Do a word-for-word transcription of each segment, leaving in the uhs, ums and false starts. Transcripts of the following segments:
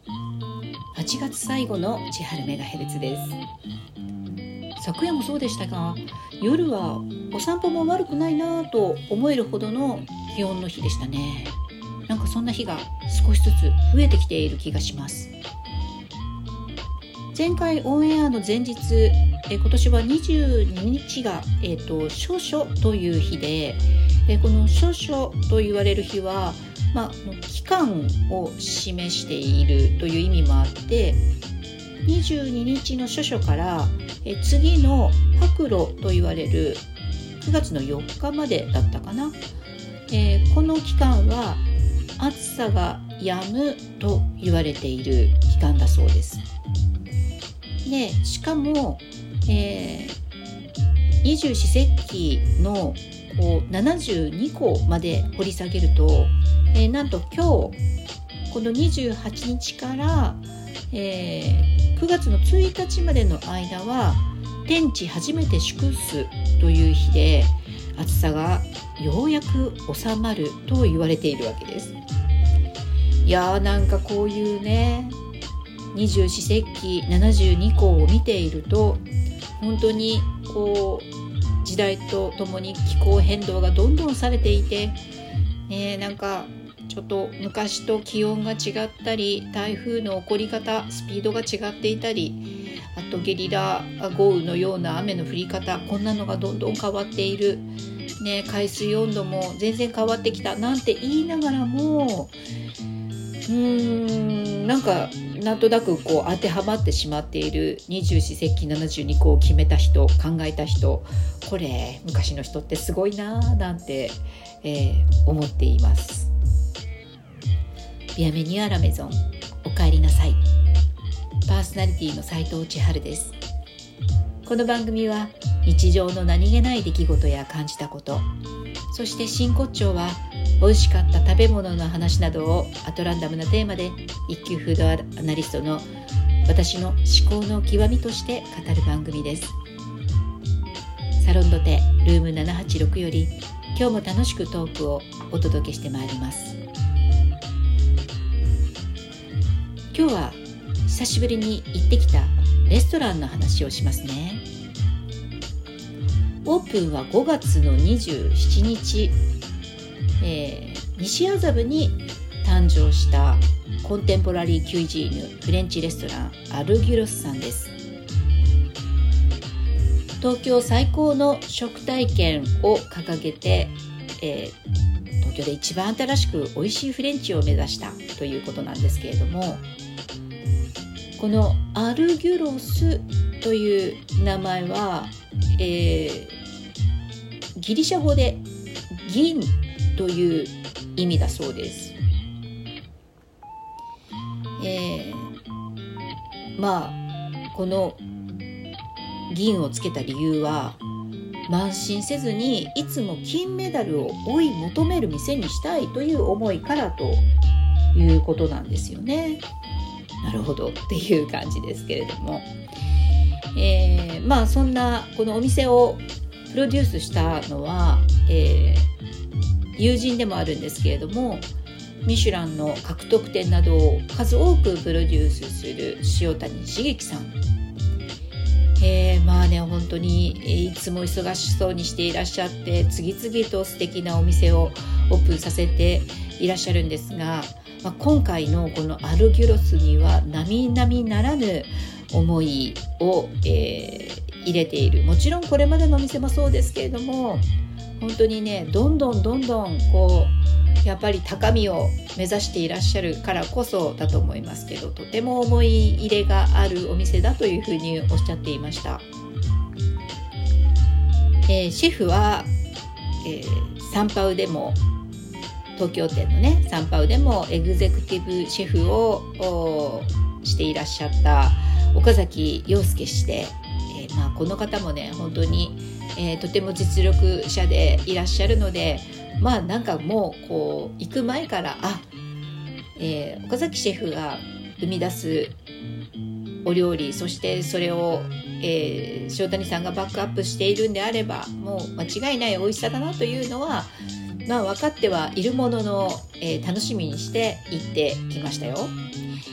はちがつ最後の千春メガヘルツです。昨夜もそうでしたが、夜はお散歩も悪くないなと思えるほどの気温の日でしたね。なんかそんな日が少しずつ増えてきている気がします。前回オンエアの前日、え今年はにじゅうににちが、えーと、処暑という日で、えこの処暑と言われる日は、まあ、期間を示しているという意味もあって、にじゅうににちの処暑からえ次の白露と言われるくがつのよっかまでだったかな、えー、この期間は暑さが止むと言われている期間だそうです。でしかも、えー、二十四節気のこうななじゅうにこまで掘り下げると、えー、なんと今日このにじゅうはちにちから、えー、くがつのついたちまでの間は天地初めて祝すという日で、暑さがようやく収まると言われているわけです。いやー、なんかこういうね、二十四節気ななじゅうにこを見ていると、本当にこう時代とともに気候変動がどんどんされていて、ね、なんかちょっと昔と気温が違ったり、台風の起こり方スピードが違っていたり、あとゲリラ豪雨のような雨の降り方、こんなのがどんどん変わっている、ね、海水温度も全然変わってきたなんて言いながらも、うーんなんかなんとなくこう当てはまってしまっている二十四節気ななじゅうにこを決めた人、考えた人、これ昔の人ってすごいなぁなんて、えー、思っています。ビアメニューアラメゾン、お帰りなさい。パーソナリティの斉藤千春です。この番組は日常の何気ない出来事や感じたこと、そして真骨頂は美味しかった食べ物の話などをアトランダムなテーマで一級フードアナリストの私の思考の極みとして語る番組です。サロンドテルームななはちろくより今日も楽しくトークをお届けしてまいります。今日は久しぶりに行ってきたレストランの話をしますね。オープンはごがつのにじゅうしちにち、えー、西麻布に誕生したコンテンポラリーキュイジーヌフレンチレストランアルギュロスさんです。東京最高の食体験を掲げて、えー、東京で一番新しく美味しいフレンチを目指したということなんですけれども、このアルギュロスという名前は、えー、ギリシャ語で銀という意味だそうです。えー、まあこの銀をつけた理由は、慢心せずにいつも金メダルを追い求める店にしたいという思いからということなんですよね。なるほどっていう感じですけれども、えー、まあそんなこのお店をプロデュースしたのは、えー、友人でもあるんですけれども、ミシュランの獲得店などを数多くプロデュースする塩谷茂樹さん、えー、まあね本当にいつも忙しそうにしていらっしゃって、次々と素敵なお店をオープンさせていらっしゃるんですが、まあ、今回のこのアルギュロスには並々ならぬ思いを、えー、入れている。もちろんこれまでのお店もそうですけれども、本当にねどんどんどんどんこうやっぱり高みを目指していらっしゃるからこそだと思いますけど、とても思い入れがあるお店だというふうにおっしゃっていました。えー、シェフは、えー、サンパウでも東京店のねサンパウでもエグゼクティブシェフをしていらっしゃった岡崎洋介氏で、えーまあ、この方もね本当に、えー、とても実力者でいらっしゃるので、まあなんかもうこう行く前からあ、えー、岡崎シェフが生み出すお料理、そしてそれを、えー、塩谷さんがバックアップしているんであればもう間違いない美味しさだなというのはまあ分かってはいるものの、えー、楽しみにして行ってきましたよ。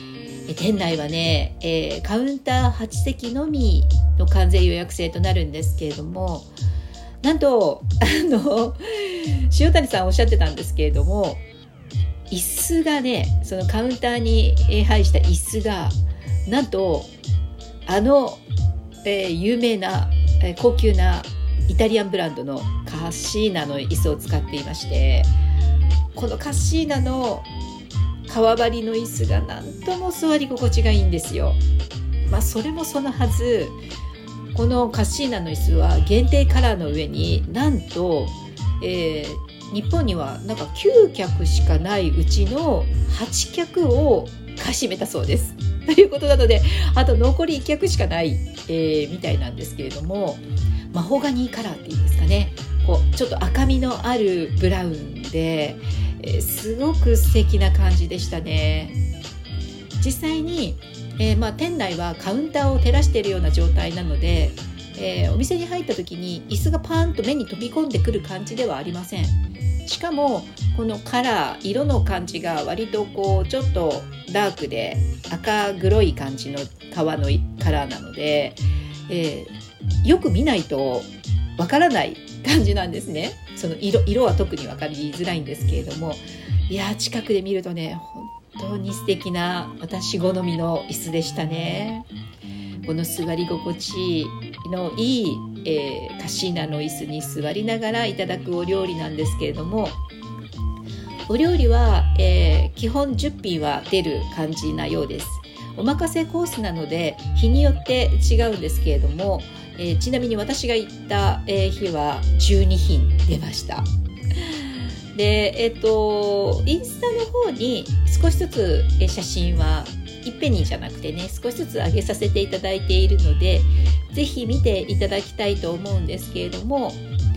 店内はね、えー、カウンターはち席のみの完全予約制となるんですけれども、なんとあの塩谷さんおっしゃってたんですけれども、椅子がね、そのカウンターに配した椅子がなんとあの、えー、有名な、えー、高級なイタリアンブランドのカッシーナの椅子を使っていまして、このカッシーナの革張りの椅子がなんとも座り心地がいいんですよ。まあそれもそのはず、このカッシーナの椅子は限定カラーの上になんと、えー、日本にはなんかきゅう脚しかないうちのはち脚を買い占めたそうですということなので、あと残りいっ脚しかない、えー、みたいなんですけれども、マホガニーカラーっていうんですかね、こうちょっと赤みのあるブラウンで、えー、すごく素敵な感じでしたね。実際に、えーまあ、店内はカウンターを照らしているような状態なので、えー、お店に入った時に椅子がパーンと目に飛び込んでくる感じではありません。しかもこのカラー、色の感じが割とこうちょっとダークで赤黒い感じの革のカラーなので、えー、よく見ないとわからない感じなんですね。その 色, 色は特に分かりづらいんですけれども、いや近くで見るとね、本当に素敵な私好みの椅子でしたね。この座り心地のいい、えー、カシーナの椅子に座りながらいただくお料理なんですけれども、お料理は、えー、基本じゅっ品は出る感じなようです。お任せコースなので日によって違うんですけれども、えー、ちなみに私が行った、えー、日はじゅうに品出ました。で、えっとインスタの方に少しずつ写真はいっぺんにじゃなくてね、少しずつ上げさせていただいているので、ぜひ見ていただきたいと思うんですけれども、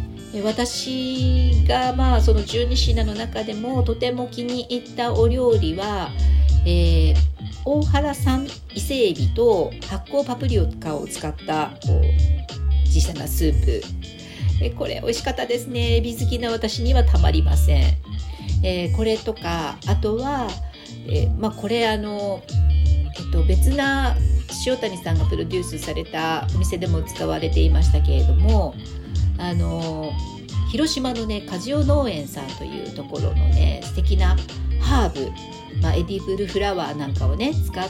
私がまあそのじゅうに品の中でもとても気に入ったお料理は、えー、大原産伊勢エビと発酵パプリカを使ったこう小さなスープ、えこれ美味しかったですね。エビ好きな私にはたまりません。えー、これとか、あとは、えーまあ、これあの、えっと、別な塩谷さんがプロデュースされたお店でも使われていましたけれども、あの広島のね梶尾農園さんというところのね素敵なハーブ、まあ、エディブルフラワーなんかをね使った、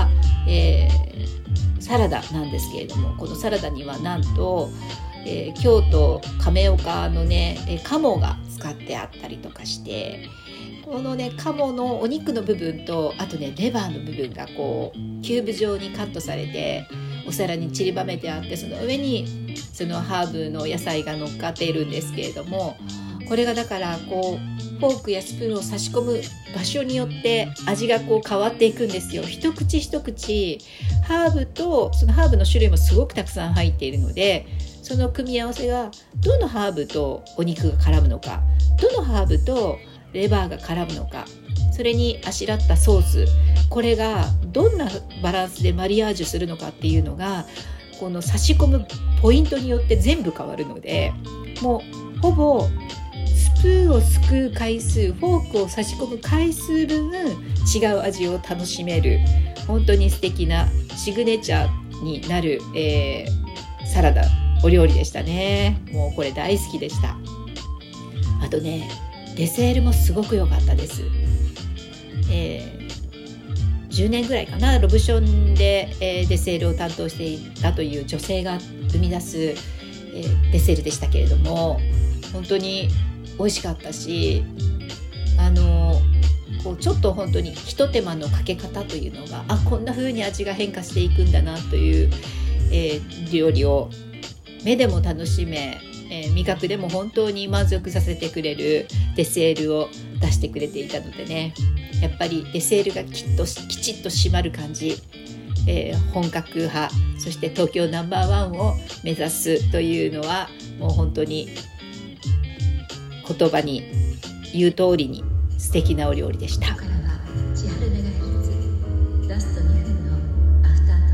えー、サラダなんですけれども、このサラダにはなんと、えー、京都亀岡のね鴨が使ってあったりとかして、このね鴨のお肉の部分と、あとねレバーの部分がこうキューブ状にカットされてお皿に散りばめてあって、その上にそのハーブの野菜が乗っかっているんですけれども、これがだからこうフォークやスプーンを差し込む場所によって味がこう変わっていくんですよ。一口一口ハーブと、そのハーブの種類もすごくたくさん入っているので、その組み合わせがどのハーブとお肉が絡むのか、どのハーブとレバーが絡むのか、それにあしらったソース、これがどんなバランスでマリアージュするのかっていうのが、この差し込むポイントによって全部変わるので、もうほぼスプーンをすくう回数、フォークを差し込む回数分違う味を楽しめる、本当に素敵なシグネチャーになる、えー、サラダお料理でしたね。もうこれ大好きでした。あとねデセールもすごく良かったです。えーじゅうねんぐらいかな、ロブションで、えー、デセールを担当していたという女性が生み出す、えー、デセールでしたけれども、本当に美味しかったし、あのこうちょっと本当に一手間のかけ方というのが、あこんな風に味が変化していくんだなという、えー、料理を目でも楽しめ、えー、味覚でも本当に満足させてくれるデセールを出してくれていたのでね、やっぱりデセールがきっときちっと締まる感じ、えー、本格派、そして東京ナンバーワンを目指すというのはもう本当に言葉に言う通りに素敵なお料理でした。ここからは千春メガヘルツラストにふんのアフタートー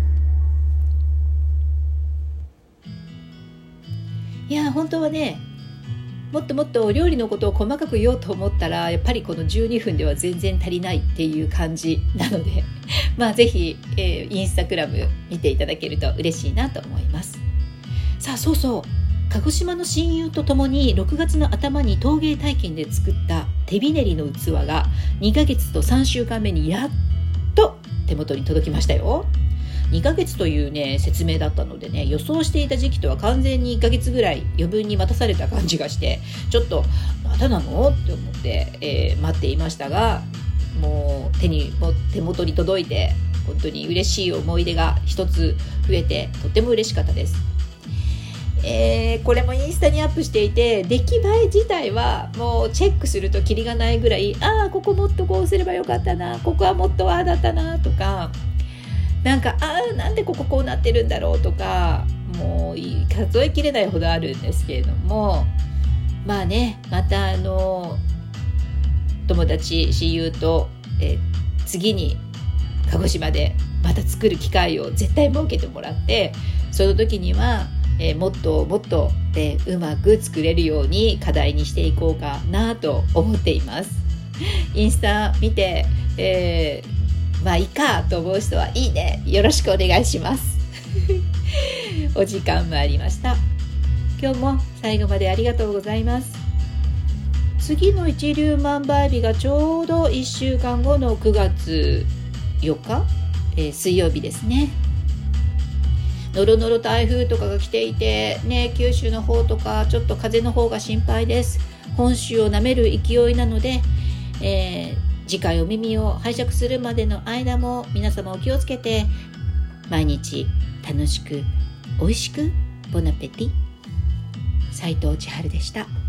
ク。いや本当はねもっともっとお料理のことを細かく言おうと思ったらやっぱりこのじゅうにふんでは全然足りないっていう感じなのでまあぜひ、えー、インスタグラム見ていただけると嬉しいなと思います。さあそうそう、鹿児島の親友とともにろくがつの頭に陶芸体験で作った手びねりの器がにかげつとさんしゅうかんめにやっと手元に届きましたよ。にかげつというね説明だったのでね、予想していた時期とは完全にいっかげつぐらい余分に待たされた感じがして、ちょっとまだなのって思って、えー、待っていましたが、もう手にも手元に届いて本当に嬉しい思い出が一つ増えてとっても嬉しかったです。えー、これもインスタにアップしていて、出来栄え自体はもうチェックするとキリがないぐらい、ああここもっとこうすればよかったな、ここはもっとああだったなとか、なんかああなんでこここうなってるんだろうとか、もう数えきれないほどあるんですけれども、まあね、またあの友達親友と、え次に鹿児島でまた作る機会を絶対設けてもらって、その時には、えもっともっと、えうまく作れるように課題にしていこうかなと思っています。インスタ見て、えーまあいいかと思う人はいいね、よろしくお願いしますお時間もありました。今日も最後までありがとうございます。次の一粒万倍日がちょうどいっしゅうかんごのくがつよっか、えー、水曜日ですね。ノロノロ台風とかが来ていてね、九州の方とかちょっと風の方が心配です。本州を舐める勢いなので、えー次回お耳を拝借するまでの間も皆様お気をつけて、毎日楽しく美味しくボナペティ。斉藤千春でした。